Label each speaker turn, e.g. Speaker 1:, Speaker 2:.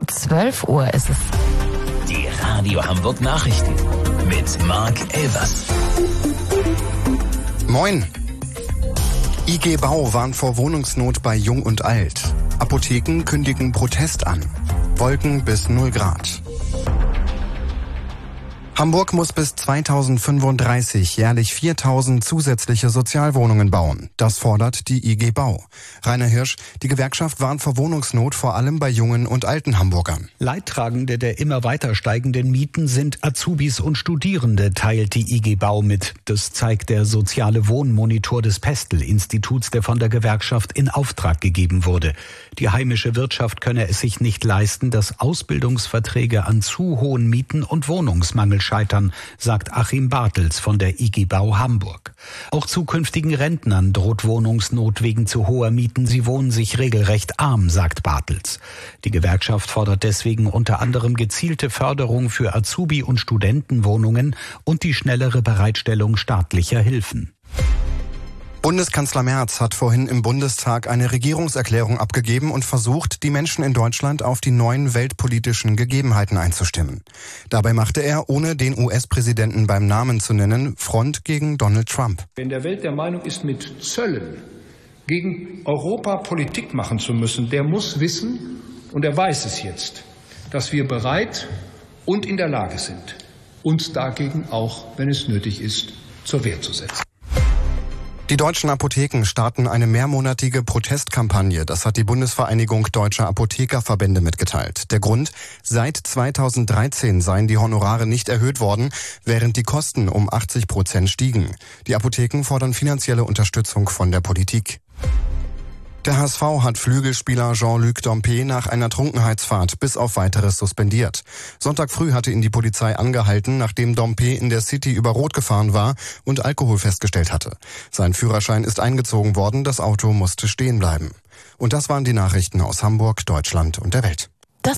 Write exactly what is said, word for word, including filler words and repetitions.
Speaker 1: zwölf Uhr ist es.
Speaker 2: Die Radio Hamburg Nachrichten mit Marc Elvers.
Speaker 3: Moin. I G Bau warnt vor Wohnungsnot bei Jung und Alt. Apotheken kündigen Protest an. Wolken bis null Grad. Hamburg muss bis zweitausendfünfunddreißig jährlich viertausend zusätzliche Sozialwohnungen bauen. Das fordert die I G Bau. Rainer Hirsch, die Gewerkschaft warnt vor Wohnungsnot vor allem bei jungen und alten Hamburgern.
Speaker 4: Leidtragende der immer weiter steigenden Mieten sind Azubis und Studierende, teilt die I G Bau mit. Das zeigt der soziale Wohnmonitor des Pestel-Instituts, der von der Gewerkschaft in Auftrag gegeben wurde. Die heimische Wirtschaft könne es sich nicht leisten, dass Ausbildungsverträge an zu hohen Mieten und Wohnungsmangel scheitern, sagt Achim Bartels von der I G Bau Hamburg. Auch zukünftigen Rentnern droht Wohnungsnot wegen zu hoher Mieten. Sie wohnen sich regelrecht arm, sagt Bartels. Die Gewerkschaft fordert deswegen unter anderem gezielte Förderung für Azubi- und Studentenwohnungen und die schnellere Bereitstellung staatlicher Hilfen.
Speaker 3: Bundeskanzler Merz hat vorhin im Bundestag eine Regierungserklärung abgegeben und versucht, die Menschen in Deutschland auf die neuen weltpolitischen Gegebenheiten einzustimmen. Dabei machte er, ohne den U S-Präsidenten beim Namen zu nennen, Front gegen Donald Trump.
Speaker 5: Wer in der Welt der Meinung ist, mit Zöllen gegen Europa Politik machen zu müssen, der muss wissen, und er weiß es jetzt, dass wir bereit und in der Lage sind, uns dagegen auch, wenn es nötig ist, zur Wehr zu setzen.
Speaker 3: Die deutschen Apotheken starten eine mehrmonatige Protestkampagne. Das hat die Bundesvereinigung Deutscher Apothekerverbände mitgeteilt. Der Grund? Seit zweitausenddreizehn seien die Honorare nicht erhöht worden, während die Kosten um achtzig Prozent stiegen. Die Apotheken fordern finanzielle Unterstützung von der Politik. Der H S V hat Flügelspieler Jean-Luc Dompe nach einer Trunkenheitsfahrt bis auf Weiteres suspendiert. Sonntag früh hatte ihn die Polizei angehalten, nachdem Dompe in der City über Rot gefahren war und Alkohol festgestellt hatte. Sein Führerschein ist eingezogen worden, das Auto musste stehen bleiben. Und das waren die Nachrichten aus Hamburg, Deutschland und der Welt.